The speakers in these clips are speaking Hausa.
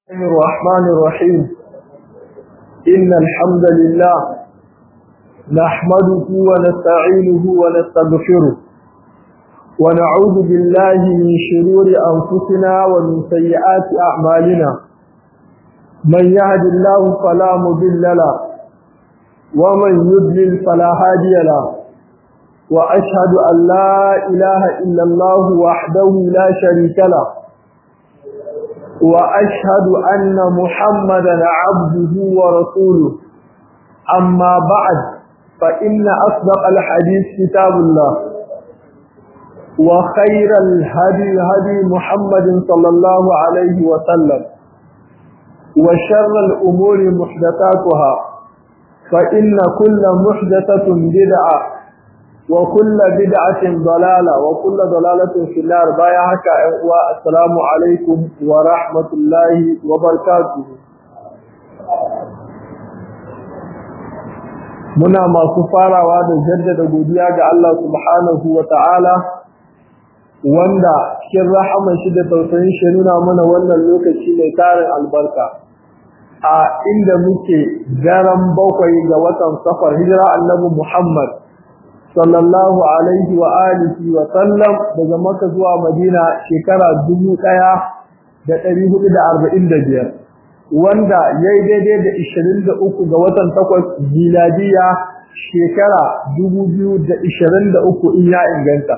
الرحمن الرحيم إن الحمد لله نحمده ونستعينه ونستغفره ونعوذ بالله من شرور أنفسنا ومن سيئات أعمالنا من يهد الله فلا مضل له ومن يضلل فلا هادي له وأشهد أن لا إله إلا الله وحده لا شريك له وأشهد أن محمدا عبده ورسوله أما بعد فإن أصدق الحديث كتاب الله وخير الهدي هدي محمد صلى الله عليه وسلم وشر الأمور محدثاتها فإن كل محدثة بدعة وكل بدعة ضلالة وكل ضلالة في النار بايعك والسلام عليكم ورحمة الله وبركاته muna masu farawa da jaddada godiya ga Allah subhanahu wa ta'ala wanda cikin rahaman shi da tausayin shi nuna mana wannan lokaci mai tarin albarka a inda muke daren bakwai ga watan safar hijira annabi Muhammad sallallahu alaihi wa alihi wa sallam daga Makka zuwa Madina shekara 1445 wanda yayi daidai da 23 ga watan 8 miladiya shekara 2023 in ya inganta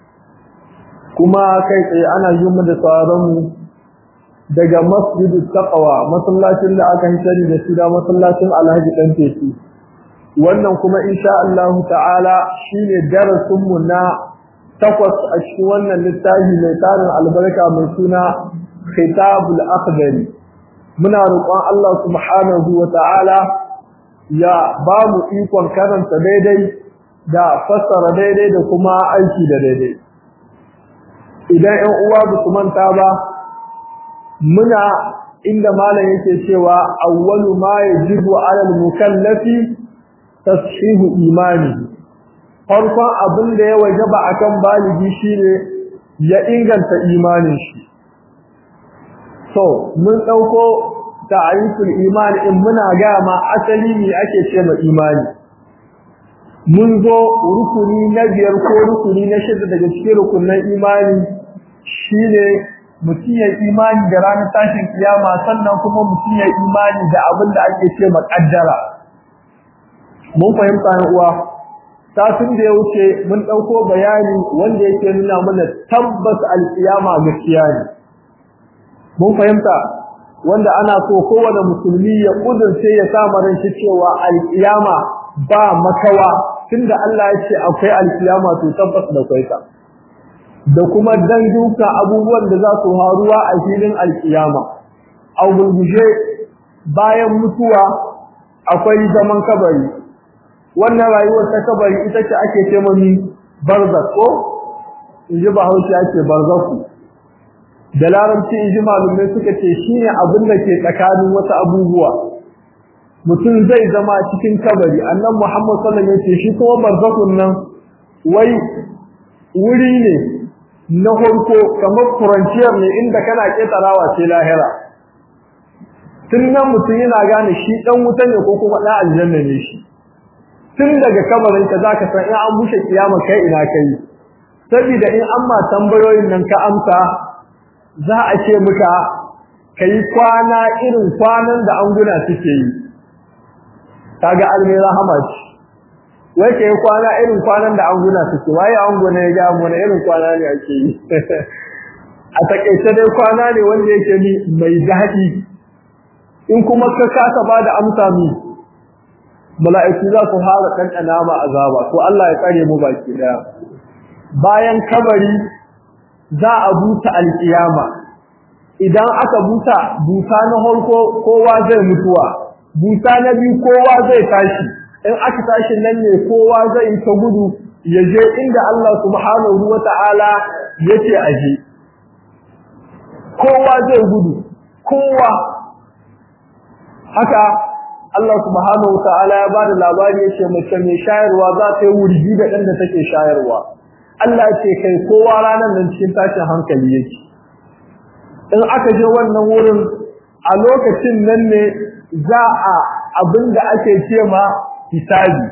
kuma kai tsaye ana yi mu da sauran mu daga Masjidut Taqwa masallacin da aka hisari da shi da masallacin Alhaji Dan Teki wannan kuma insha Allah ta'ala shine darasin mu na 8 a cikin wannan littafi mai tarin albarka mai suna Kitabul Akhdari muna roƙon Allah subhanahu wa ta'ala ya ba mu ikon karanta daidai da fassara daidai da kuma aiki da daidai idan 'yan uwa ba su manta ba muna inda malam yake cewa awwalu ma yajibu 'ala al-mukallafi tashihu imani farkon abin da ya wajaba akan baligi shine ya inganta imanin shi so mun dauko ta'riful iman in muna ga ma asali ne ake ce ma imani mun zo rukuni na biyar ko rukuni na shida daga cikin rukunin imani shine mutum ya imani da ranar tashin kiyama sannan kuma mutum ya imani da abin da ake ce ma kaddara mun fahimta ne uwa satin da ya wuce mun dauko bayani wanda yake nuna mana tabbas alkiyama gaskiya ne mun fahimta wanda ana so kowane musulmi ya kudurce ya sa ran shi cewa alkiyama ba makawa tunda Allah ya ce akwai alkiyama to tabbas da kai ta da kuma danguka abubuwan da za su haruwa a filin alkiyama a gurguje bayan mutuwa akwai zaman kabari wannan rayuwar ta kabari ita ce ake ce mami barzakh ko inji Bahaushe ake barzakhu da larabci inji malumai suka ce shine abin da ke tsakanin wata abubuwa mutum zai zama cikin kabari annabi Muhammad sallallahu alaihi wasallam ya ce shi kuma barzakhun nan wai wuri ne na farko kamar frontier ne inda kana ketarawa ce lahira tun nan mutum yana gane shi dan wuta ne ko kuma dan aljanna ne shi tun daga kabarin ka zaka san in an bushe kiyama kai ina kai saboda in amma tambayoyin nan ka amsa za a ce muka kai kwana irin kwanan da anguna suke yi kaga almai rahama ce wai kai kwana irin kwanan da anguna suke waye anguna ya ga mu ne irin kwana ne ake yi a takeice dai kwana ne wanda yake ni mai daɗi in kuma ka kasa ba da amsa mi mala'iku za su fara ɗanɗana ma azaba to Allah ya kare mu baki daya bayan kabari za a buta alkiyama idan aka buta na farko kowa zai mutuwa buta na biyu kowa zai tashi in aka tashi nan ne kowa zai ta gudu ya je inda Allah subhanahu wata'ala yake aje kowa zai gudu kowa haka Allah subhanahu wata'ala ya bada labari yace mace mai shayarwa za ta yi wurgi da dan da take shayarwa Allah ce kai kowa ranan nan cikin tashin hankali yake in aka je wannan wurin a lokacin nan ne za a abinda ake cewa hisabi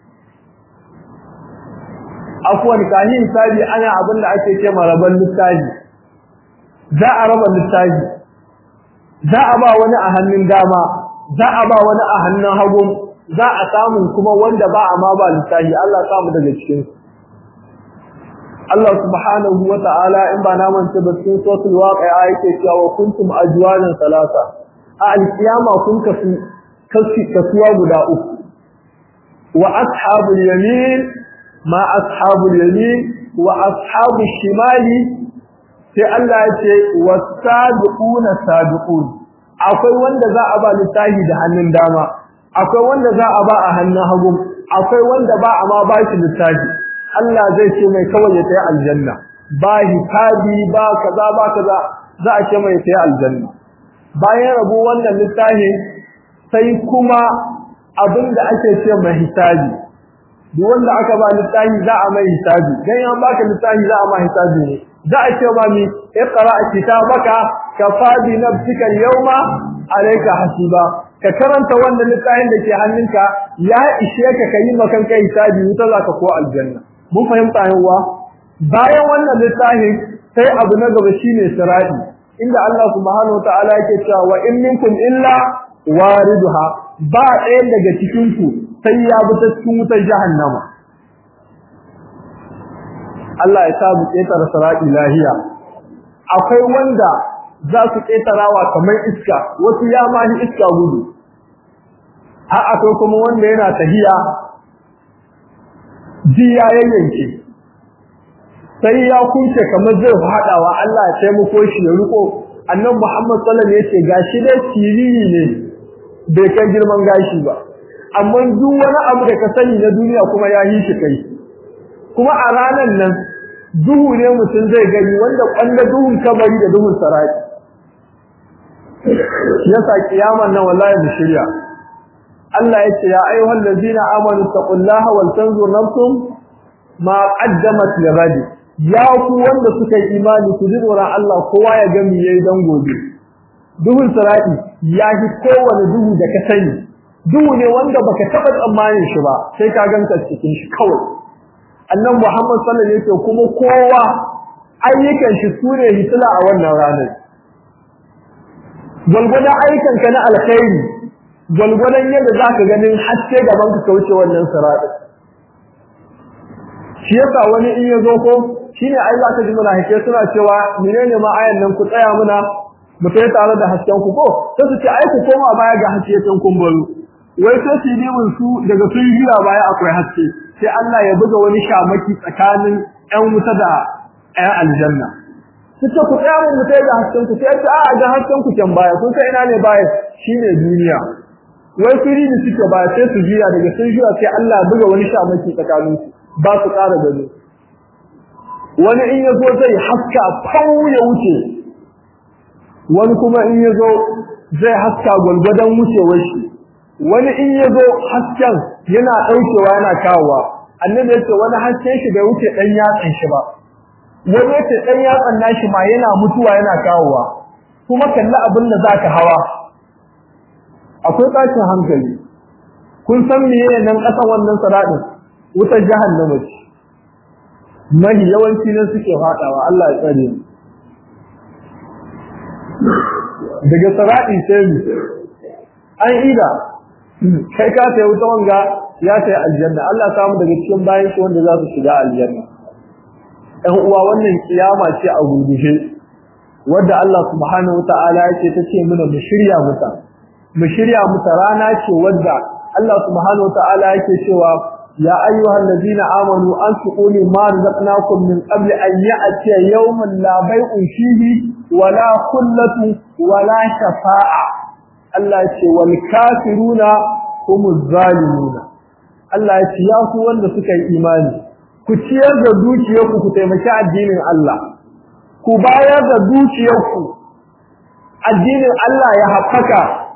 afwan kahin hisabi ana abinda ake cewa rabon littafi za a raba littafi za a ba wani a hannun dama za a ba wani a hannun hagu za a samu kuma wanda ba a ma ba littafi Allah ya samu daga cikin Allah subhanahu wa ta'ala in ba na manta ba cikin suratul waqi'a yake cewa kuntum ajwanan salasa a alkiyama kun kasuwa guda uku wa ashabul yamin ma ashabul yamin wa ashabul shimali sai Allah ya ce wasabiquna sabiqun akwai wanda za a ba littafi da hannun dama akwai wanda za a ba a hannun hagu akwai wanda ba a ma ba shi littafi Allah zai ce mai kawai ya tayi aljanna ba hisabi ba kaza za a ce mai tayi aljanna bayan rabu wannan littafi sai kuma abinda ake ce mai hisabi duk wanda aka ba littafi za a mai hisabi dan an baka littafi za a ma hisabi ne za a ce ba mi iqra kitabaka kafa bi nafsika al-yawma alayka hasiba ka karanta wannan littafin da ke hannunka ya ishe ka kai makan kai hisabi wuta zaka ko aljanna mun fahimta yawa bayan wannan littafin sai abu na gaba shine sirati inda Allah subhanahu wataala yake cewa wa in minkum illa wariduha ba ɗaya daga cikin ku sai ya bi ta cikin wutar jahannama Allah ya sa mu ƙetare sirati lahiya akwai wanda za su ƙetarawa kamar iska wasu ya ma ni iska gudu har akwai kuma wanda yana tahiya jiya yayyanke sai ya kunce kamar zai hadawa Allah ya taimako shi ya riko annabi Muhammad sallallahu alaihi wasallam yace gashi dai siriri ne bai kai girman gashi ba amma duk wani abu da ka sani na duniya kuma ya yi shi kai kuma a ranan nan duhu ne mutum zai gani wanda kwanda duhun kabari da duhun sarari yasa kiyaman nan wallahi mu shirya Allah yace ya ayyuhal ladina amanu taqullaha wal tanzur nafsum ma qaddamat ligadi ya ku wanda suka yi imani ku ji tsoron Allah kowa ya ga me yayi dan gobe duhun sarati ya ji kowane duhu da ka sani duhu ne wanda baka taba tsammanin shi ba sai ka ganka cikin shi kawai annabi Muhammad sallallahu alaihi wasallam kuma kowa ayyukan shi sune hitila a wannan ranar gulgudan ayyukan ka na alkhairi gulgudan yadda zaka ganin haske gaban ka kauce wannan sarati shi yasa wani in yazo ko shine ai za ka ji mulahike suna cewa menene ma ayan nan ku tsaya muna mu kai tare da hasken ku ko sai su ce ai ku koma baya ga haske tun kun baro wai sai su yi mun su daga sun jira baya akwai haske sai Allah ya buga wani shamaki tsakanin ƴan wuta da ƴan aljanna su ce ku tsaya mun mu kai ga hasken ku sai a ga hasken ku can baya kun sai ina ne baya shine duniya wai kiri ne suke baya sai su jira daga sun jira sai Allah ya buga wani shamaki tsakanin su ba su ƙara gani wani in yazo zai haska fau ya wuce wani kuma in yazo zai haska gulgudan wucewar shi wani in yazo hasken yana daukewa yana kawowa annabi yace wani hasken shi bai wuce dan yatsan shi ba wani yace dan yatsan nashi ma yana mutuwa yana kawowa kuma kalla abin da zaka hawa akwai tashin hankali kun san meye nan kasan wannan saradin wutar jahannama ce mahi yawanci nan suke fadawa Allah ya tsare mu daga sarati sai an ida kai ka sai wuta wanga ya sai aljanna Allah ya samu daga cikin bayan shi wanda za su shiga aljanna ɗan uwa wannan kiyama ce a gurguje wanda Allah subhanahu wataala yake tace mana mu shirya muta rana ce wanda Allah subhanahu wataala yake cewa يا أيها الذين آمنوا أنفقوا مما رزقناكم من قبل أن يأتي يوم لا بيع فيه ولا خلة ولا شفاعة الله يقول والكافرون هم الظالمون الله يقول يا أخوان لسكي إيماني كتير دوك يوكو كتيمشاء الدين الله كبايا دوك يوكو الدين الله يحقك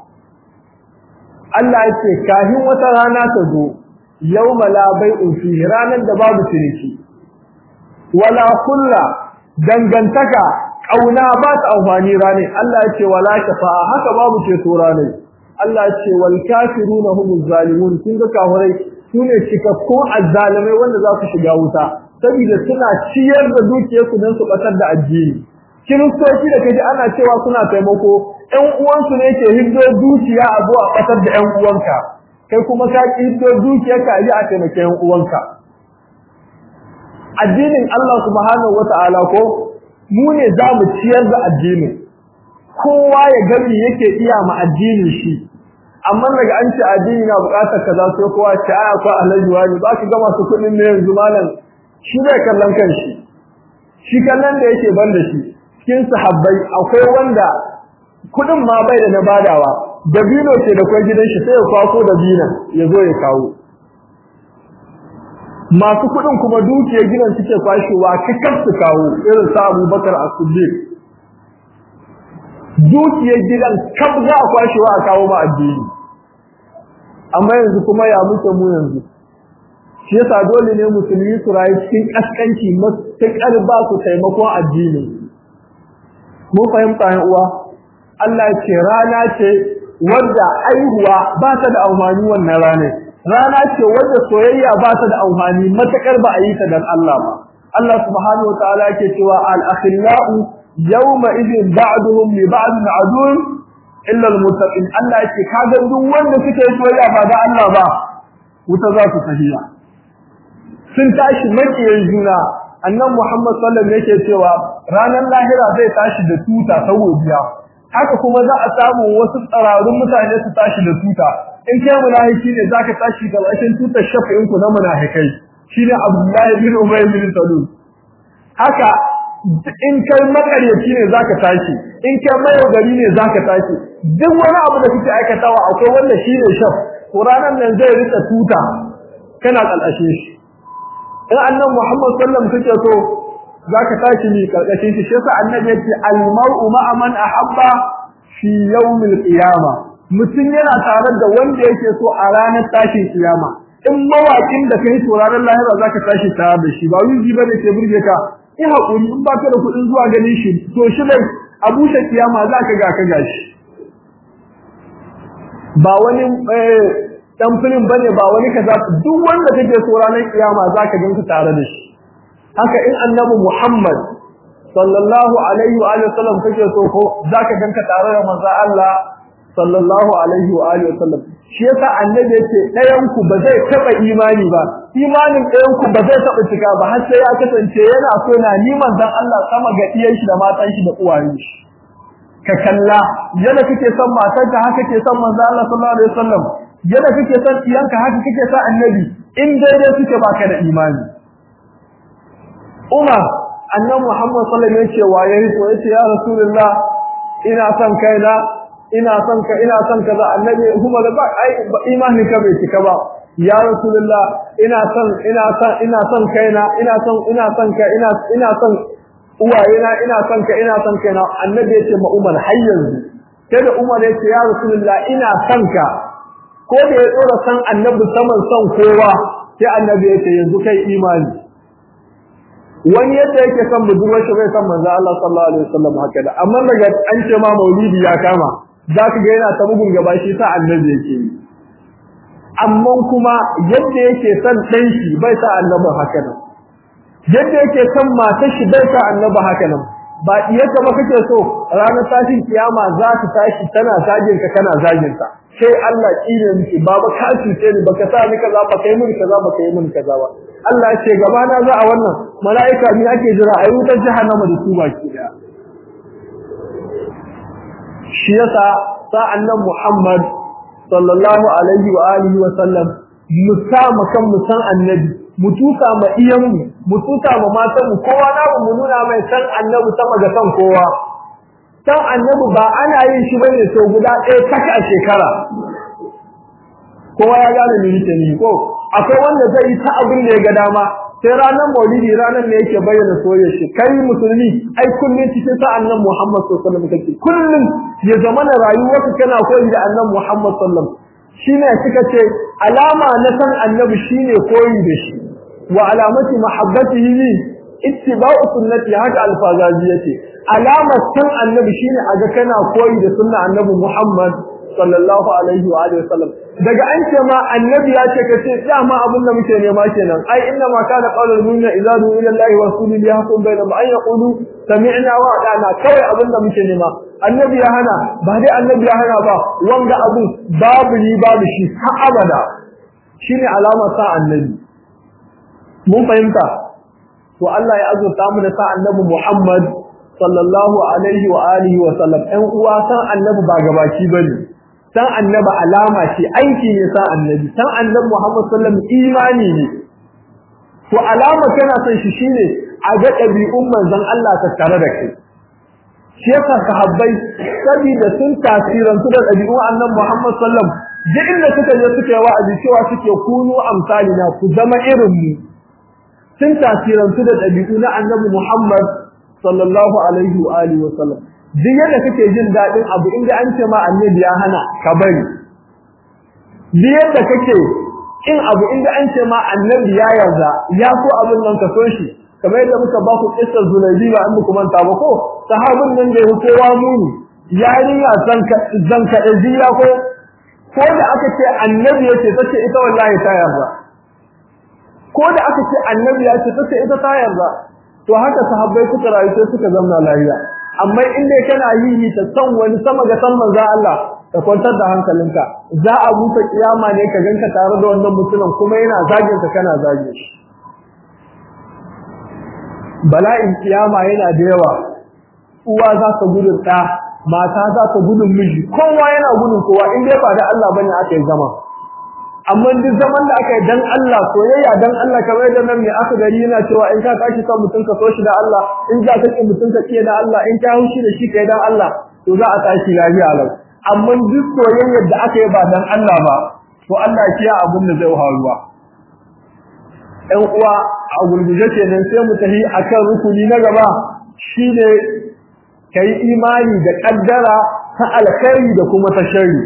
الله يقول كاهن وترانا تدو yawma la bai'un fihi ranan da babu ciniki wala kulla dangantaka kauna ba ta amfani rane Allah ya ce wala shafa'a haka babu ce so rane Allah ya ce wal kafiruna humuz zalimun kun ga kafirai sune cikakkun azzalimai wanda za su shiga wuta saboda suna ciyar da dukiyarsu don su batar da addini kiristoci da kaji ana cewa suna taimako ƴan uwansu ne ke hiddo dukiya a zuwa batar da ƴan uwanka kai kuma ka hiddo dukiyarka a ji a taimake ƴan uwanka addinin Allah subhanahu wataala ko mu ne za mu ciyar da addinin kowa ya gani yake iya ma addinin shi amma daga an ce addini na bukatar kaza sai kowa ce aya ko alhaji wani ba ki ga masu kudin ne yanzu malam shi bai kallon kanshi shi kallon da yake banda shi cikin sahabbai akwai wanda kudin ma bai da na badawa dabino ce da kai gidan shi sai ya kwako dabinan ya zo ya kawo masu kudin kuma dukiyar gidan suke kwashewa kakar su kawo irin sa Abubakar As-Siddiq dukiyar gidan kaf za a kwashewa a kawo ma addini amma yanzu kuma ya muke mu yanzu shi yasa dole ne musulmi su rayu cikin kaskanci matuƙar ba su taimakon addini mu fahimta yan uwa Allah ce rana ce wadda aihuwa ba ta da amfani wannan rana ce wadda soyayya ba ta da amfani matuƙar ba a yi ta dan Allah ba Allah subhanahu wataala yake cewa al-akhillau yawma idin ba'duhum li ba'din adun illa al-muttaqin Allah yake kaga duk wanda suke soyayya ba da Allah ba wuta za su tafiya sun tashi makiyayin juna annabi Muhammad sallallahu alaihi wasallam yake cewa ranar lahira zai tashi da tuta ta godiya haka kuma za a samu wasu tsararrun mutane su tashi da tuta in kai munafiki ne zaka tashi da bashin tutar shafi'in ku na munafikai shine Abdullahi bin Ubay bin Salul haka in kai makaryaci ne zaka tashi in kai mayogari ne zaka tashi duk wani abu da kike aikatawa akwai wanda shine shaf Qur'anin nan zai rika tuta kana kalkashe shi in annabi Muhammad sallallahu alaihi wasallam kake so zaka tashi ni kalkashin shi sai annabi yace al-mar'u ma'a man ahabba fi yawm al-qiyamah mutun yana tare da wanda yake so a ranar tashin kiyama in mawakin da kai to ranar lahira zaka tashi tare da shi ba wuri bane ke burge ka in hakuri in ba ka da kudin zuwa ganin shi to shi dai abu shi kiyama zaka ga ka gashi ba wani dan filin bane ba wani kaza duk wanda kake so ranar kiyama zaka ganka tare da shi haka in annabi Muhammad sallallahu alaihi wa sallam kake so ko zaka ganka tare da manzo Allah sallallahu alaihi wa sallam shi yasa annabi yace dayan ku ba zai taba imani ba imanin dayan ku ba zai taba cika ba har sai ya kasance yana so na ni manzon Allah sama ga iyayen shi da matan shi da uwayen shi ka kalla yana kake son matarka haka kake son manzo Allah sallallahu alaihi wa sallam yana kake son iyanka haka kake son annabi in daidai suke baka da imani Umar annabi Muhammad sallallahu alaihi wasallam yace ya Rasulullah ina son kaina ina son ka za annabi kuma da ba ai imani ka bai cika ba ya Rasulullah ina son kaina ina son ka ina son uwayena ina son kaina annabi yace ma Umar har yanzu sai da Umar yace ya Rasulullah ina son ka ko da ya tsora san annabi saman son kowa sai annabi yace yanzu kai imani wani yadda yake son budurwar shi bai san manzo Allah sallallahu alaihi wasallam haka da amma daga an ce ma maulidi ya kama zaka ga yana ta bugun gaba shi sa annabi yake amma kuma yadda yake son dan shi bai sa annabi haka nan yadda yake son matar shi bai sa annabi haka nan ba iyaka ba kake so ranar tashin kiyama za ta tashi tana zagin ka kana zagin ta sai Allah kire miki baba ka cuce ni baka sa ni kaza baka yi mini kaza baka yi mini kaza ba Allah ya ce gaba na za a wannan malaika ne ake jira a wutar jahannama da su baki daya shi yasa sa'annan Muhammad sallallahu alaihi wa alihi wa sallam musama kan musan annabi mutusa ma iyanmu mutusa ma matanmu kowa na mu nuna mai san annabi sama ga san kowa san annabi ba ana yin shi bane so guda ɗaya taka a shekara kowa ya gane me yake ni ko akwai wanda zai ta abin da ya ga dama sai ranar maulidi ranar ne yake bayyana soyayya shi kai musulmi ai kullun cikin sa annabi Muhammad sallallahu alaihi wasallam kake kullun ya zamana rayuwarka kana koyi da annabi Muhammad sallallahu alaihi wasallam shine kika ce alama na san annabi shine koyi da shi wa alamati mahabbatihi ittiba'u sunnati haka alfazazi yace alamar san annabi shine aga kana koyi da sunna annabi Muhammad sallallahu alaihi wa alihi wasallam daga an ce ma annabi ya ce kace dama abin da muke nema kenan ai inna ma kana qaulul mu'minina idza du'u ila allahi wa rasulihi yahkum bainahum an yaqulu sami'na wa ata'na kawai abin da muke nema annabi ya hana ba dai annabi ya hana ba wanga abu babu ni babu shi har abada shine alamar sa annabi mun fahimta to Allah ya azurta mu da sa annabi Muhammad sallallahu alaihi wa alihi wa sallam ɗan uwa san annabi ba gabaki bane san annabi alama ce aiki ne san annabi san annabi Muhammad sallallahu alaihi wasallam imani ne to alama kana san shi shine a ga ɗabi'un manzon Allah ta tare da kai shi yasa sahabbai saboda sun tasirantu da ɗabi'un annabi Muhammad sallallahu alaihi wasallam duk inda suka je suka yi wa'azi cewa suke kunu amsalina ku zama irin mu sun tasirantu da ɗabi'u na annabi Muhammad sallallahu alaihi wa alihi wa sallam duk yadda kake jin dadin abu inda an ce ma annabi ya hana ka bari duk yadda kake in abu inda an ce ma annabi ya yarda ya so abin nan ka so shi kamar yadda muka ba ku kissar Zulaibi ba an muku manta ba ko sahabin nan da ya kowa muni yarinya zanka ajiya ko da aka ce annabi ya ce tace ita wallahi ta yarda ko da aka ce annabi ya ce tace ita ta yarda to haka sahabbai suka rayu sai suka zama lafiya amma in dai kana yi ta san wani sama ga san manzo Allah ka kwantar da hankalinka za a buta kiyama ne ka ganka tare da wannan mutumin kuma yana zagin ka kana zage shi bala'in kiyama yana da yawa uwa za ta gudun ɗa mata za ta gudun miji kowa yana gudun kowa in dai ba da Allah bane aka yi zama amma duk zaman da aka yi dan Allah soyayya dan Allah kamar da nan ne aka gari yana cewa in ka tashi kan mutum ka so shi da Allah in za ka ki mutum ka kiyaye da Allah in ka hushi da shi kai dan Allah to za a tashi lafiya lau amma duk soyayyar da aka yi ba dan Allah ba to Allah ya kiyaye abin da zai faruwa ɗan uwa a gurguje kenan sai mu tafi akan rukuni na gaba shine kai imani da kaddara ta alkhairi da kuma ta sharri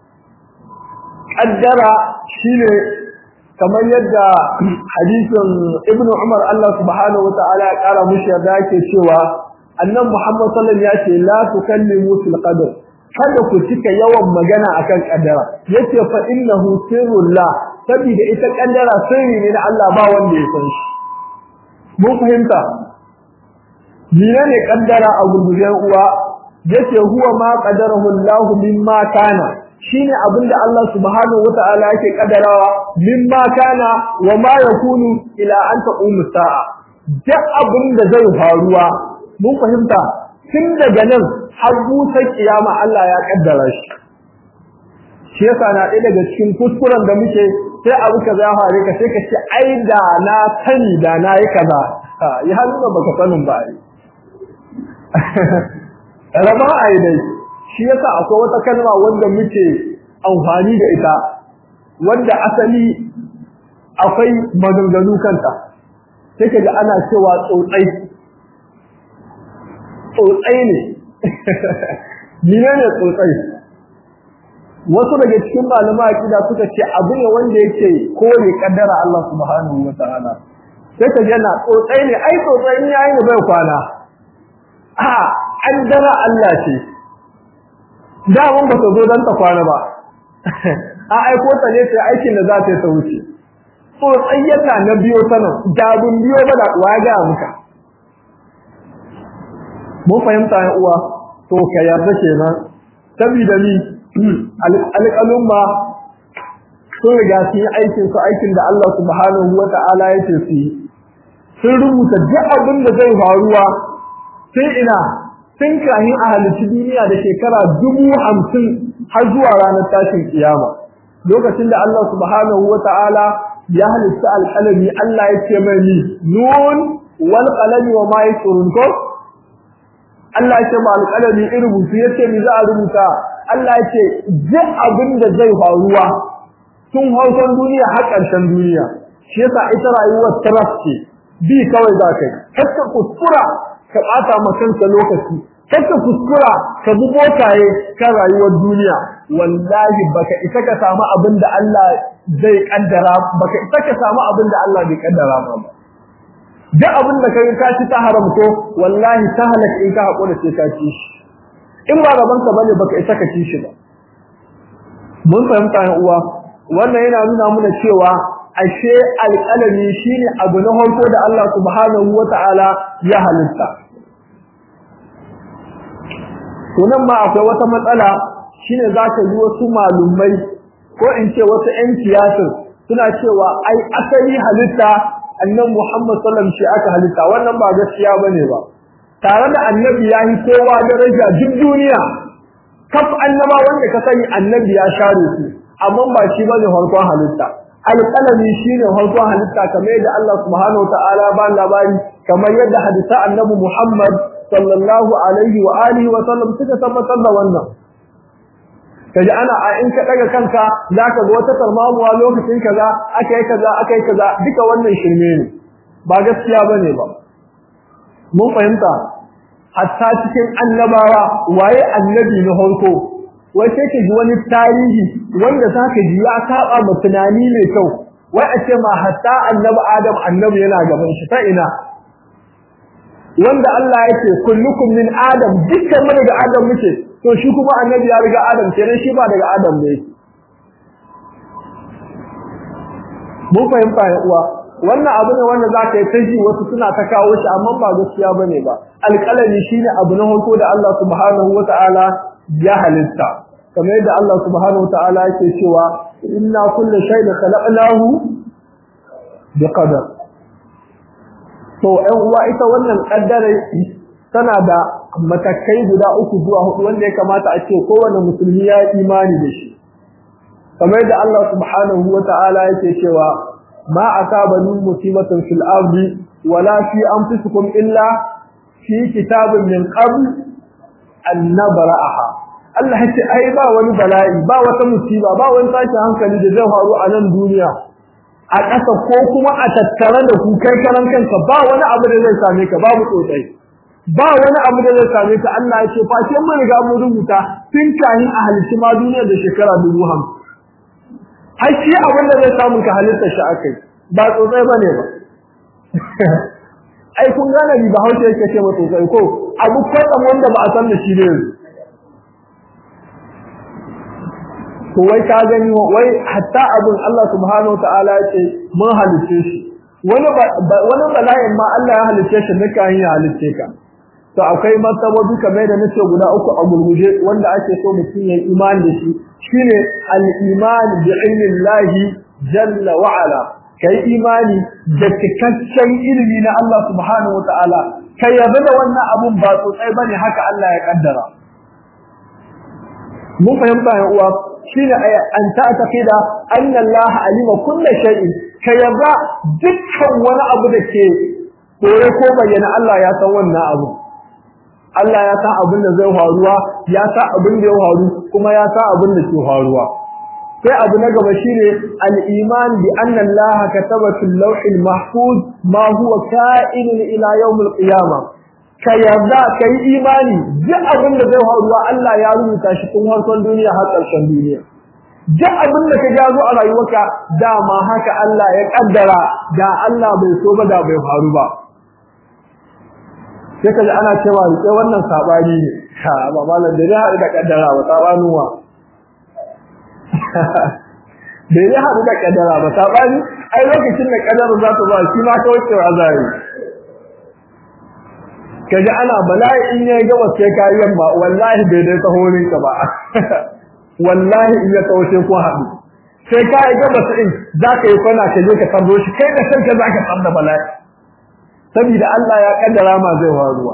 kaddara shine kamar yadda hadisin Ibn Umar Allah subhanahu wataala ya kara mushi yadda yake cewa annabi Muhammad sallallahu alaihi wasallam ya ce la tukallimu fil qadar kada ku cika yawan magana akan kaddara yace fa innahu sirrullah saboda ita kaddara sirri ne na Allah ba wanda ya san shi mun fahimta ne kaddara a gurguriyar uwa yace huwa ma qadarahu Allah mimma kana shine abinda Allah subhanahu wataala yake kaddarawa mimma kana wa ma yakunu ila an taqumu sa'a duk abinda zai faruwa mun fahimta tun daga nan har buta kiyama Allah ya kaddara shi yasa na ɗaya daga cikin kuskuren da muke sai abu kaza ya faru ka sai ka ce ai da na sani da na yi kaza ya hannu baka sanin ba ai rama ai dai shi yasa akwai wata kalma wanda muke amfani da ita wanda asali akwai maganganu kanta sai kaga ana cewa tsotsai ne menene tsotsai wasu daga cikin malama akida suka ce abu ne wanda yake kore kaddara Allah subhanahu wataala sai kaga yana tsotsai ne ai tsotsai in yayi ne bai kwana a kaddara Allah ce da mun ba ta zo dan ta kwana ba a aiko ta ne sai aikin da za ta yi ta wuce tsotsai yana na biyo sanan dabun biyo ba da kuwa ga muka mun fahimta ya uwa to ka yarda kenan saboda ni alƙalun ma sun riga sun yi aikin da Allah subhanahu wata'ala yake su yi sun rubuta duk abin da zai faruwa sai ina sun kahin a halittu duniya da shekara 50,000 har zuwa ranar tashin kiyama lokacin da Allah subhanahu wata'ala ya halitta alƙalami Allah ya ce mai ni nun wal qalami wa ma yasrun ko Allah ya ce ba alƙalami in rubutu yace ni za a rubuta Allah ya ce duk abin da zai faruwa tun hausan duniya har ƙarshen duniya shi yasa ita rayuwar taraf ce bi kawai za kai kakka kuskura ka ɓata ma kanka lokaci kakka kuskura ka bi bokaye kan rayuwar duniya wallahi baka isa ka samu abin da Allah zai kaddara baka isa ka samu abin da Allah bai kaddara ba duk abin da kai ka ci ta haramto wallahi ta halaka in ka hakura sai ka ci shi in ba gaban ka bane baka isa ka ci shi ba mun fahimta yan uwa wannan yana nuna mana cewa ashe alƙalami shine abu na farko da Allah subhanahu wataala ya halitta to nan ma akwai wata matsala shine zaka ji wasu malumai ko in ce wasu ƴan siyasa suna cewa ai asali halitta annabi Muhammad sallallahu alaihi wasallam shi aka halitta wannan ba gaskiya bane ba tare da annabi yayi kowa daraja duk duniya kaf annaba wanda ka sani annabi ya share su amma ba shi bane farkon halitta alqalami shine farkon halitta kamar yadda Allah subhanahu wataala ba labari kamar yadda hadisa annabi Muhammad sallallahu alaihi wa alihi wa sallam suka tabbatar da wannan kaji ana a in ka daga kanka zaka ga wata tarmamuwa lokacin kaza akai kaza duka wannan shirme ne ba gaskiya bane ba mun fahimta hatta cikin annabawa waye annabi na farko wai sai ka ji wani tarihi wanda zaka ji ya saba ma tunani mai kyau wai a ce ma hatta annabi Adam annabi yana gaban shi ta ina wanda Allah yake kullukum min Adam dukkan mu daga Adam muke to shi kuma annabi ya riga Adam kenan shi ba daga Adam ne mun fahimta ya uwa wannan abu ne wanda zaka yi taji wasu suna ta kawo shi amma ba gaskiya bane ba alqalami shine abu na farko da Allah subhanahu wataala ya halitta kamar yadda Allah subhanahu wataala yake cewa inna kullu shay'in khalaqnahu biqadar to ɗan uwa ita wannan kaddara tana da matakai guda 3 zuwa 4 wanda ya kamata a ce kowanne musulmi ya imani da shi kamar da Allah subhanahu wataala yake cewa ma asaba min musibatin fil ardi wala fi anfusikum illa fi kitabin min qabl an nabra'aha Allah yace ai ba wani bala'i ba wata musiba ba wani tashin hankali da zai faru a nan duniya a ƙasa ko kuma a tattare da ku kai karan kanka ba wani abu da zai same ka babu tsotsai ba wani abu da zai same ka Allah ya ce face mun riga mun rubuta tun kahin a halitta ma duniya da shekara 50 ai shi abin da zai samu ka halitta shi akai ba tsotsai bane ba ai kun gane ni ba hausa yake ce ba tsotsai ko abu kwatsam wanda ba a san da shi ne to wai ka gani wai hatta abin Allah subhanahu wataala ya ce mun halitta shi wani bala'in ma Allah ya halitta shi nika yin ya halitta ka to akwai martabobi kamar da nace guda 3 a gurguje wanda ake so mutum ya imani da shi shine al-iman bi ilmillahi jalla wa ala kai imani da cikakken ilimi na Allah subhanahu wataala kai yarda da wannan abun ba tsotsai bane haka Allah ya kaddara mun fahimta ya uwa shine an ta'taqida anna Allah alima kulli shay'in kai yarda dukkan wani abu da ke koyo ko bayyana Allah ya san wannan abu Allah ya san abin da zai faruwa ya san abin da ya faru kuma ya san abin da ke faruwa sai abu na gaba shine al-iman bi anna Allah kataba fil lawhil mahfuz ma huwa ka'in ila yawm al-qiyamah kai yarda kai imani duk abin da zai faruwa Allah ya rubuta shi tun farkon duniya har ƙarshen duniya duk abin da ka jazo a rayuwarka dama haka Allah ya kaddara da Allah bai so ba da bai faru ba sai kaji ana cewa rike wannan sabani ne ha ba malam da ya haɗu da kaddara ba sabanuwa da ya haɗu da kaddara ba sabani ai lokacin da kaddara za ta ba shi ma kawai cewa zai kaji ana bala'i in ya ga wace kayan ba wallahi bai dai tahorin ka ba wallahi in ya tawace ko haɗu sai ka ga basu in zaka yi kwana ka je ka tambo shi kai da kanka zaka tsanda bala'i saboda Allah ya kaddara ma zai waruwa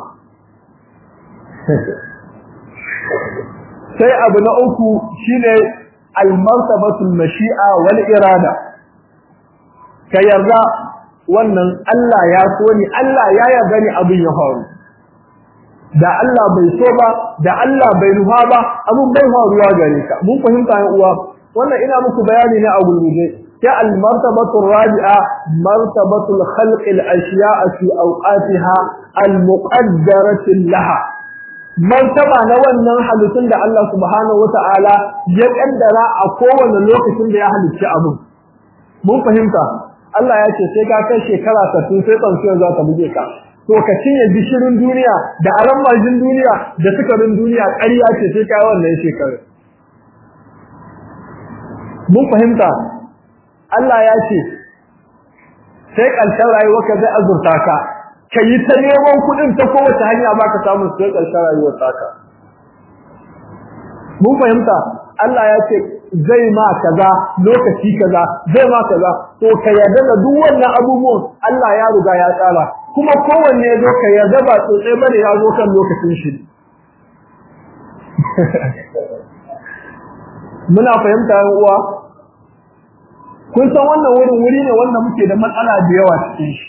sai abu na uku shine al-martabatul mashi'a wal irada ka yarda wannan Allah ya so ni Allah ya yarda ni abin ya faru da Allah bai so ba da Allah bai ruha ba abin bai faruwa gare ka mun fahimta yan uwa wannan ina muku bayani ne a gurguje sai al-martabatu rabi'a martabatu al-khalq al-ashya'a fi awqatiha al-muqaddarati laha martaba na wannan halittun da Allah subhanahu wata'ala ya kaddara a kowane lokacin da ya halicci abu mun fahimta Allah ya ce sai ka kai shekara 60 sai tsantsiyar za ta buge ka to ka cinye gishirin duniya da alamajin duniya da sukarin duniya ƙarya ce sai ka wannan shekarar mun fahimta Allah ya ce sai ƙarshen rayuwarka zai azurta ka yi ta neman kuɗin ta kowace hanya ba ka samu sai ƙarshen rayuwar taka mun fahimta Allah ya ce zai ma kaza lokaci kaza zai ma kaza to ka yarda da duk wannan abubuwan Allah ya riga ya tsara kuma kowanne ya zo ka yarda ba tsotsai bane ya zo kan lokacin shi muna fahimta yan uwa kun san wannan wurin wuri ne wanda muke da matsala da yawa cikin shi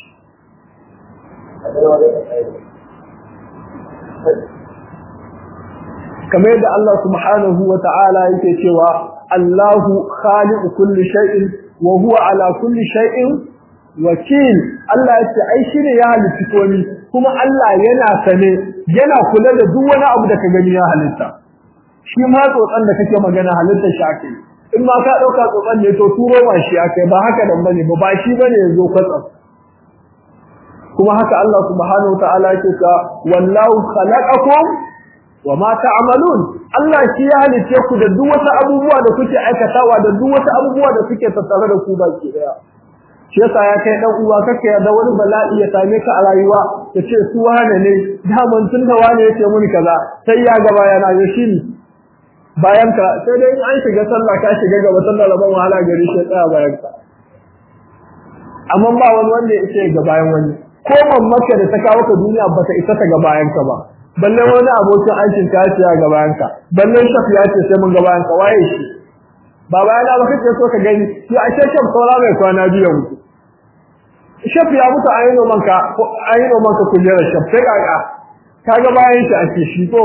kamar yadda Allah subhanahu wa ta'ala yake cewa Allahu khaliqu kulli shay'in wa huwa ala kulli shay'in wakil Allah yace ai shine ya halitta komai kuma Allah yana sane yana kula da duk wani abu da ka gani ya halitta shi ma tsotsan da kake magana halitta shi ake in ma ka dauka tsotsan ne to turo ma shi ake ba haka dan bane ba shi bane yazo kwatsam kuma haka Allah subhanahu wa ta'ala yake ka wallahu khalaqakum wama ta'malun Allah shi ya halice ku da duk wata abubuwa da kuke aikatawa da duk wata abubuwa da suke tattare da ku baki daya shi yasa ya kai dan uwa kake da wani bala'i ya same ka a rayuwa kace su wane ne daman tun da wane yake muni kaza sai ya ga bayana ya shi ne bayan ka sai dai an shiga sallah ka shiga gaba sallah laban wahala gari sai tsaya bayan ka amma ba wani wanda yake ga bayan wani ko mamaka da ta kawo ka duniya ba ta isa ta ga bayan ka ba balle wani abokin aikin ka ya ga bayan ka balle shafi ya ce sai mun ga bayan ka waye shi ba bayan ba kace so ka gani to a shekar saura mai kwana biyu mutu shafi ya mutu ayino manka kujera shafi sai kaga bayan shi ake shi to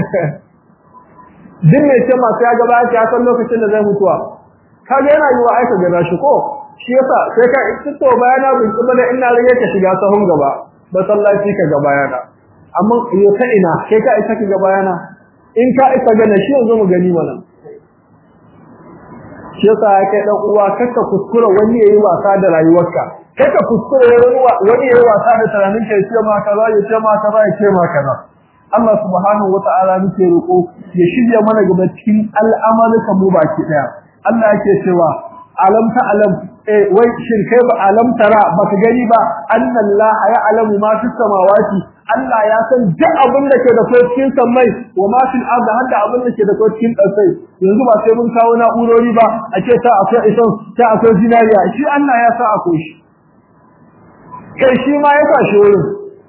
din ne ce ma sai ga bayan ka san lokacin da zai mutuwa kaga yana yi wa aika ga shi ko shi yasa sai ka to bayana bin kuma da ina rage ka shiga sahun gaba ba sallaci ka ga bayana amma yo ta ina kai ka isa ka ga bayana in ka isa ga shi yanzu mu gani wannan shi yasa kai dan uwa kaka kuskura wani yayi wasa da rayuwarka kaka kuskura wani yayi wasa da tunanin kai ce ma kaza ya ce ma kaza ya ce ma kaza Allah subhanahu wataala muke roko ya shirya mana gaba cikin al'amaluka mu baki daya Allah yake cewa alam ta alam wai shirkai ba alam tara baka gani ba annallaha ya'lamu ma fis samawati Allah ya san duk abin da ke da cikin samai wa ma fil ardi hadda abin da ke da cikin ƙasai yanzu ba sai mun kawo na'urori ba a ce ta akwai ison ta akwai zinariya shi Allah ya sa akwai shi kai shi ma ya sa shi wurin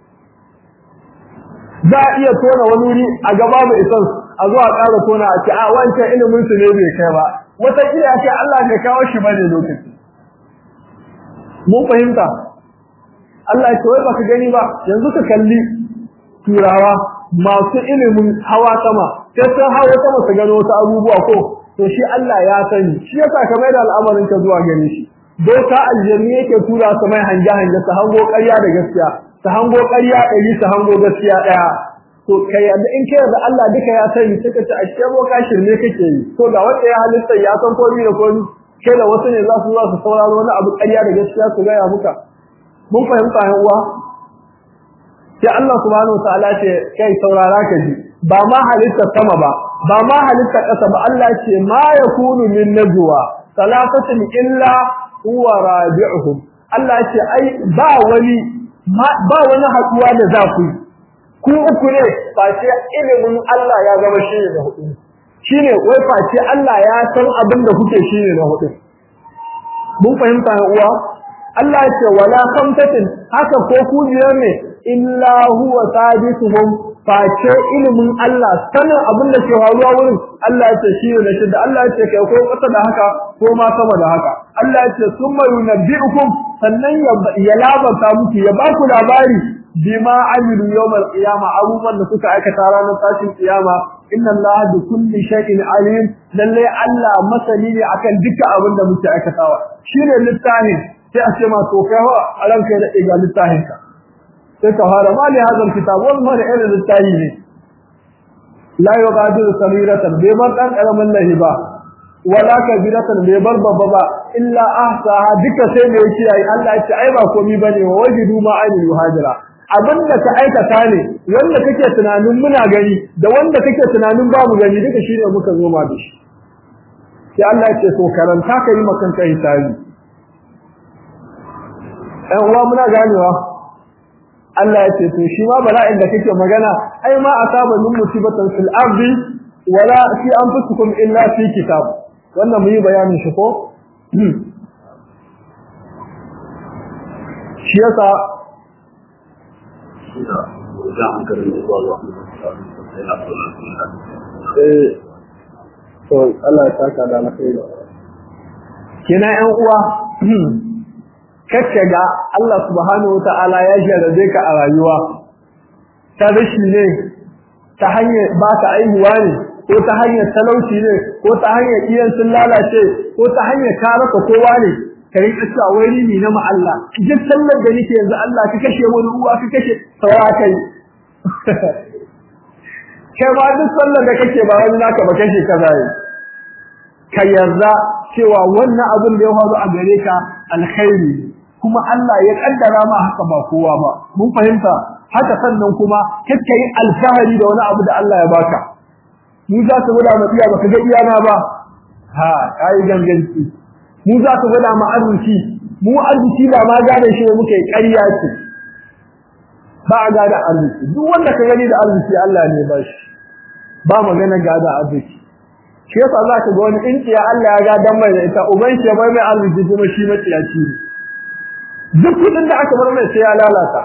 za a iya tona wani wuri a gaba mai ison a zo a ƙara tona a ce a wancan ilimin su ne bai kai ba wata kila ce Allah bai kawo shi bane lokaci mun fahimta Allah ya ce wai baka gani ba yanzu ka kalli turawa masu ilimin hawa sama sai sun hawa sama su gano wasu abubuwa ko to shi Allah ya sani shi yasa ka mai da al'amarin ka zuwa gare shi doka aljanni yake tura su mai hanja su hango ƙarya da gaskiya su hango ƙarya ɗari su hango gaskiya ɗaya to kai yadda in kai da Allah duka ya sani suka ce ashe mo ka shirme kake yi to ga wanda ya halitta ya san komai da komai kai da wasu ne za su sauraro wani abu ƙarya da gaskiya su ga ya muka mun fahimta yan uwa sai Allah subhanahu wataala ce kai saurara ka ji ba ma halitta sama ba ma halitta ƙasa ba Allah ce ma yakunu min najwa salatatin illa huwa rabi'uhum Allah ce ai ba wani haduwa da za ku ku uku ne face ilimin Allah ya zama shi ne na hudu shine wai face Allah ya san abin da kuke shi ne na hudu mun fahimta yan uwa Allah ya ce wala khamsatin haka ko ku biyar ne illa huwa sadisuhum face ilimin Allah sanin abin da ke faruwa wurin Allah ya ce shi ne da Allah ya ce kai ko kasa da haka ko ma sama da haka Allah ya ce summa yunabbi'ukum sannan ya labarta muku ya ba ku labari bima amilu yawmal qiyama abubuwan da suka aikata ranar tashin kiyama inna allaha bi kulli shay'in alim lalle Allah masani ne akan duka abin da muke aikatawa shine littafin sai a ce ma to kai wa alanka da iga littafin ka sai ka fara mali hazal kitab wal ma da irin littafi ne la yughadiru samiratan bi man dan karaman lahi ba wala kabiratan bai bar babba ba illa ahsaha duka sai mai kiyaye Allah ya ce ai ba komai bane wa wajidu ma ainihi hadira abinda ka aikata ne wanda kake tunanin muna gani da wanda kake tunanin babu gani duka shine muka zo ma da shi sai Allah ya ce to karanta ka yi makan kai hisabi uwa muna ganewa Allah ya ce to shi ma bala'in da kake magana ai ma asaba min musibatan fil ardi wala fi anfusikum illa fi kitab wannan mu yi bayanin shi ko shi yasa to Allah ya saka da alkhairi kina ƴan uwa kacce ga Allah subhanahu wataala ya jarabe ka a rayuwa ta rashi ne ta hanyar ba ta aihuwa ne ko ta hanyar talauci ne ko ta hanyar iyan sun lalace ko ta hanyar karaka kowa ne ka rika cewa wai ni na ma Allah duk sallar da nake yanzu Allah ka kashe wani uwa ka kashe saura kai kai ba duk sallar da kake ba wani naka ba kashe ka zai ka yarda cewa wannan abin da ya faru a gare ka alkhairi kuma Allah ya kaddara ma haka ba kowa ba mun fahimta haka sannan kuma kake yin alfahari da wani abu da Allah ya baka mu za ka gwada ma iya baka ga iyana ba ha kai ganganci mu za ka gwada ma arziki mu arziki ba ma gane shi muke ƙarya ce ba a gada arziki duk wanda ka gani da arziki Allah ne ba shi ba magana gada arziki shi yasa za ka ga wani inciya Allah ya gadan mai da ita uban shi bai mai arziki kuma shi maciyaci ne duk kudin da aka bar mai sai ya lalata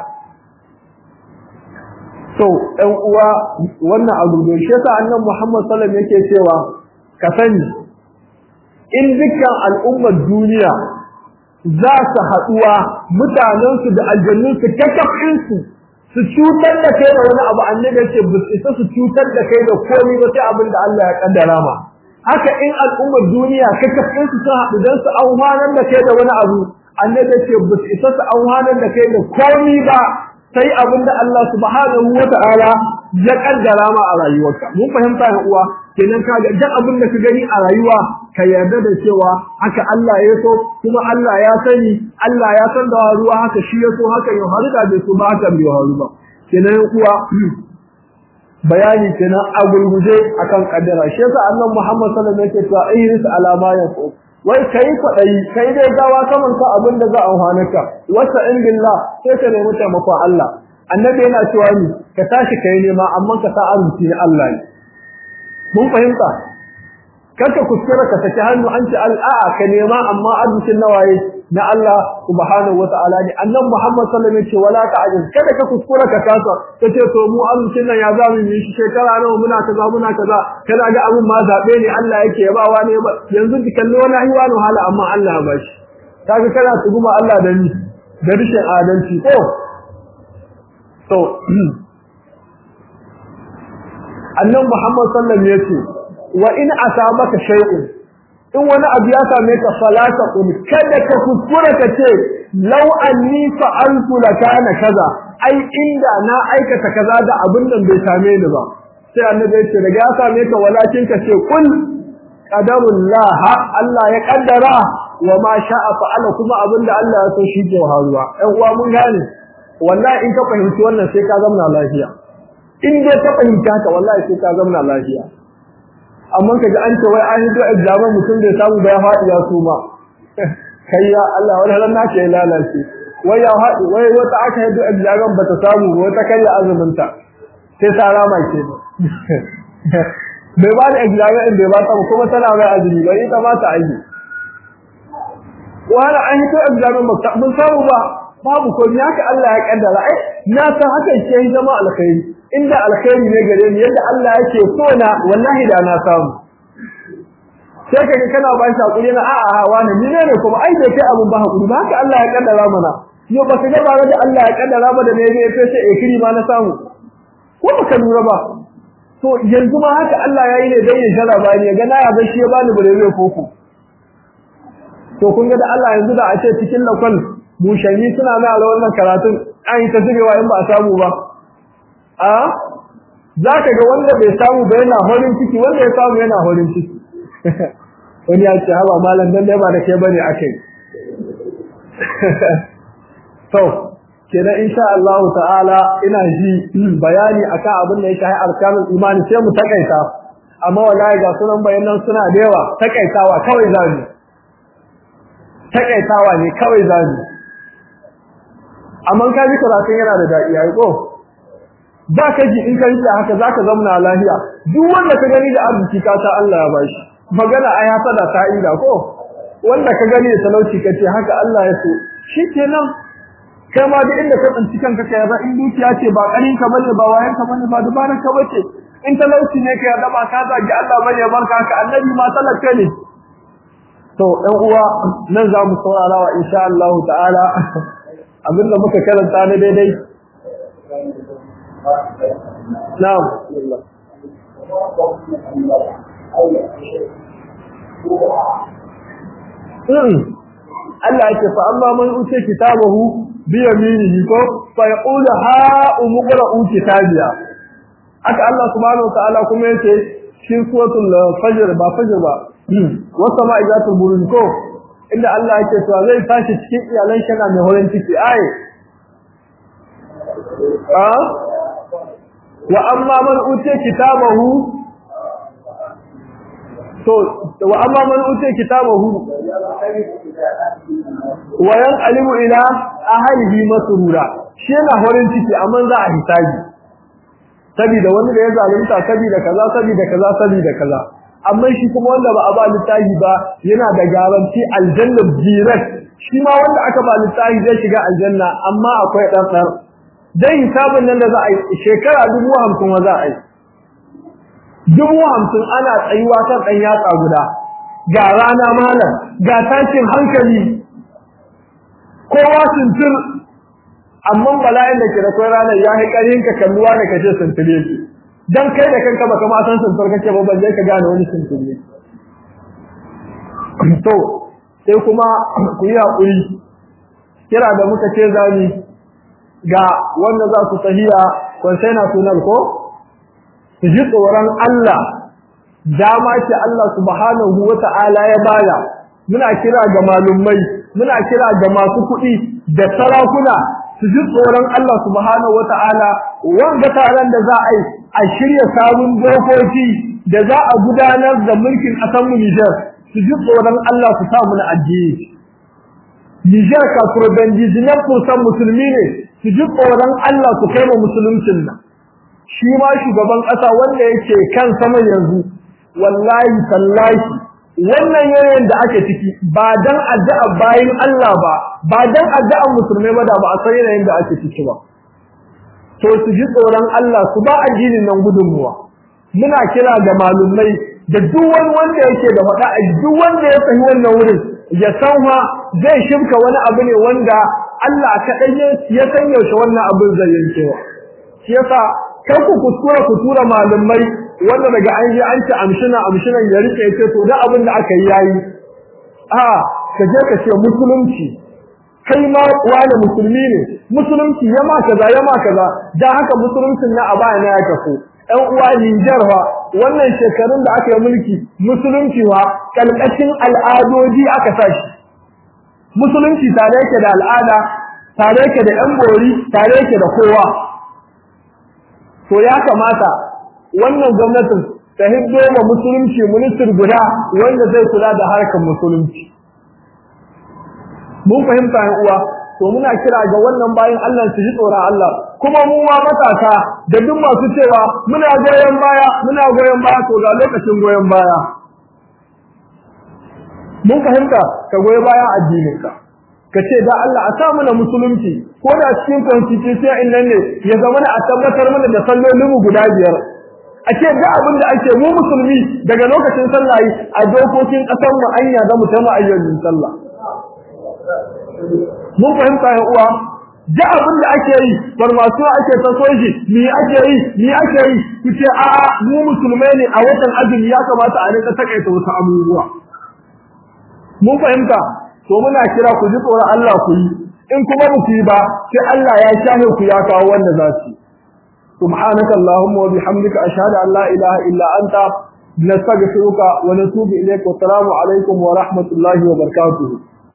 to ɗan uwa wannan abu da shi yasa annabi Muhammad sallallahu alaihi wasallam yake cewa ka sani in dukkan al'ummar duniya za su haɗuwa mutanen su da aljannun su kakafin su cutar da kai da wani abu annabi yake bisa su cutar da kai da komai ba sai abin da Allah ya kaddara ma haka in al'ummar duniya kakafin su sun haɗu dan su auhanar da kai da wani abu annabi yake bisa su auhanar da kai da komai ba sai abinda Allah subhanahu wata'ala ya kaddara ma a rayuwarka mun fahimta ya uwa kenan kaga duk abin da ka gani a rayuwa ka yarda da cewa haka Allah ya so kuma Allah ya sani Allah ya san da ruwa haka shi ya so haka ya haru da bai so ba haka bai haru ba kenan uwa bayani kenan a gurguje akan kaddara shi yasa annabi Muhammad sallallahu alaihi wasallam yake cewa ihris ala ma yaqul wai kai kwadayi kai dai gawa kaman ka abin da za a hanaka wasa in billah sai ka nemi taimakon Allah annabi yana cewa ni ka tashi kai nema amma ka sa arziki na Allah ne mun fahimta kanka kuskura ka saki hannu an ci al'a ka nema amma arzikin nawaye na Allah subhanahu wata'ala ne annabi Muhammad sallallahu alaihi wasallam ya ce wala ta'jiz kada ka kuskura ka kasa kace to mu arzikin nan ya zamu yi shi shekara nawa muna kaza kana ga abun ma zabe ne Allah yake yabawa ne yanzu ki kallo wani hiwa no hala amma Allah ya bashi kaga kana tuguma Allah da ni da rishin adalci ko to annabi Muhammad sallallahu alaihi wasallam ya ce wa in asabaka shay'un in wani abu ya same ka falata kun kada ka kuskura ka ce law anni fa'altu lakana kaza ai inda na aikata kaza da abin nan bai same ni ba sai annabi ya ce daga ya same ka walakin ka ce kul qadarullah Allah ya kaddara wa ma sha'a fa'ala kuma abinda Allah ya so shi ke haruwa ɗan uwa mun gane wallahi in ka fahimci wannan sai ka zama lafiya in dai ka fahimta ka wallahi sai ka zama lafiya amma kaji an ce wai an yi da examen mutum da samu da ya faɗi ya suma kai ya Allah wani ran nake ya lalace wai ya faɗi wai wata aka yi da examen bata samu wata kalla azumin ta sai sara mai ke bai ba da examen bai ba ta kuma tana mai azumi ba ita ma ta aiki wala an yi da examen ba mun samu ba babu ko ni haka Allah ya kaddara ai na san hakan ce zama alkhairi inda alkhairi ne gare ni yadda Allah yake so na wallahi da na samu sai kaga kana ba shi hakuri na a'a wani ni ne kuma ai da kai abun ba hakuri ba haka Allah ya kaddara mana yo ba ka ga ba da Allah ya kaddara ba da ne ne sai ekiri ma na samu ko baka lura ba to yanzu ma haka Allah yayi ne dai ya jaraba ni ga na ya ga shi ya bani bare koko to kun ga da Allah yanzu da a ce cikin lakon mushanni suna mai a wannan karatun an yi ta zubewa in ba a samu ba za ka ga wanda bai samu ba yana horin ciki wanda ya samu yana horin ciki wani ya ce haba malam dan dai ba da kai bane akai to kenan insha Allah ta'ala ina ji bayani akan abin da ya shafi arkanul imani sai mu takaita amma wallahi ga sunan bayanan suna da yawa takaitawa kawai zamu takaitawa ne kawai zamu amma kaji karatun yana da dadi ai ko ba ka ji in ka yi haka zaka zamna lafiya duk wanda ka gani da arziki ka ta Allah ya bashi magana ai hasada ta ida ko wanda ka gani da talauci kace haka Allah ya so shikenan kai ma duk inda ka tsinci kanka kai ba in dukiya ce ba karin ka bane ba wayan ka bane ba dubaran ka bace in talauci ne kai da ba ka zagi Allah bane barka haka annabi ma talaka ne to ɗan uwa nan za mu saurara wa insha Allah ta'ala abinda muka karanta ne daidai na'am Allah yake fa amma man uce kitabahu bi yaminihi ko fa yaqulu ha umqra'u kitabiya aka Allah subhanahu wa ta'ala kuma yace cikin suratul fajr ba wasa ma izatul buruj ko inda Allah yake cewa zai tashi cikin iyalan shi na mai horon ciki ai wa amma man uce kitabahu to wa amma man uce kitabahu wa yanqalibu ila ahlihi masrura shi na horon ciki amma za a hisabi saboda wanda da ya zalunta saboda kaza amma shi kuma wanda ba a ba littafi ba yana da garanti aljanna direct shi ma wanda aka ba littafi zai shiga aljanna amma akwai dan dan hisabin nan da za a yi shekara 50 wa za a yi 50 ana tsayuwa kan dan yatsa guda ga rana malam ga tashin hankali kowa suntur amma bala'in da ke da kai ranar ya yi karin ka kalluwa da kace suntule shi dan kai da kanka baka ma san suntur kake ba balle ka gane wani suntule to sai kuma ku yi hakuri kira da muka ce zani ga wanda za su tahiya container tunnel ko su ji tsoron Allah dama ce Allah subhanahu wata'ala ya baya muna kira ga malumai muna kira ga masu kuɗi da sarakuna su ji tsoron Allah subhanahu wata'ala wanda taron da za a yi a shirya sabon dokoki da za a gudanar da mulkin ƙasar mu Niger su ji tsoron Allah su sa mu na addini Niger ka kurbanjijinan kusan musulmi ne su ji tsoron Allah su kai mu musuluncin nan shi ma shugaban ƙasa wanda yake kan sama yanzu wallahi tallahi wannan yayin da ake ciki ba dan addu'a bayin Allah ba dan addu'an musulmai ba da ba a san yayin da ake ciki ba to su ji tsoron Allah su ba addinin nan gudunmuwa muna kira ga malumai da duk wani wanda yake da faɗa a duk wanda ya sahi wannan wurin ya san fa zai shimka wani abu ne wanda Allah kaɗai ya san yaushe wannan abin zai yankewa shi yasa kai ku kuskura ku tura malumai wanda daga an yi an ci amshinan ya rike yace to da abin da aka yi yayi ka je ka ce musulunci kai ma wani musulmi ne musulunci yama kaza dan haka musuluncin na a baya na ya kafu ɗan uwa Niger fa wannan shekarun da aka yi mulki musulunci wa kalkashin al'adodi aka sashi musulunci tare yake da al'ada tare yake da ɗan bori tare yake da kowa to ya kamata wannan gwamnatin ta hiddo ma musulunci minister guda wanda zai kula da harkar musulunci mun fahimta ɗan uwa to muna kira ga wannan bayin Allah su ji tsoron Allah kuma mu ma matasa da duk masu cewa muna goyen baya to ga lokacin goyen baya mun fahimta ka goyi bayan addininka ka ce da Allah a sa mana musulunci ko da cikin constitution din nan ne ya zama a tabbatar mana da sallolin mu guda biyar a ce da abin da ake mu musulmi daga lokacin sallah a dokokin kasar mu anya da mu tama ayyukan sallah mun fahimta ya uwa da abin da ake yi farmasuwa ake taso shi ni ake yi kuce a mu musulmai ne a watan azumi ya kamata a rinka takaita wasu abubuwa mun fahimta to muna kira ku ji tsoron Allah ku yi in kuma ba ku yi ba sai Allah ya shahe ku ya kawo wanda za su subhanakallahumma wa bihamdika ashhadu an la ilaha illa anta nastaghfiruka wa natubu ilayk wa assalamu alaikum wa rahmatullahi wa barakatuh.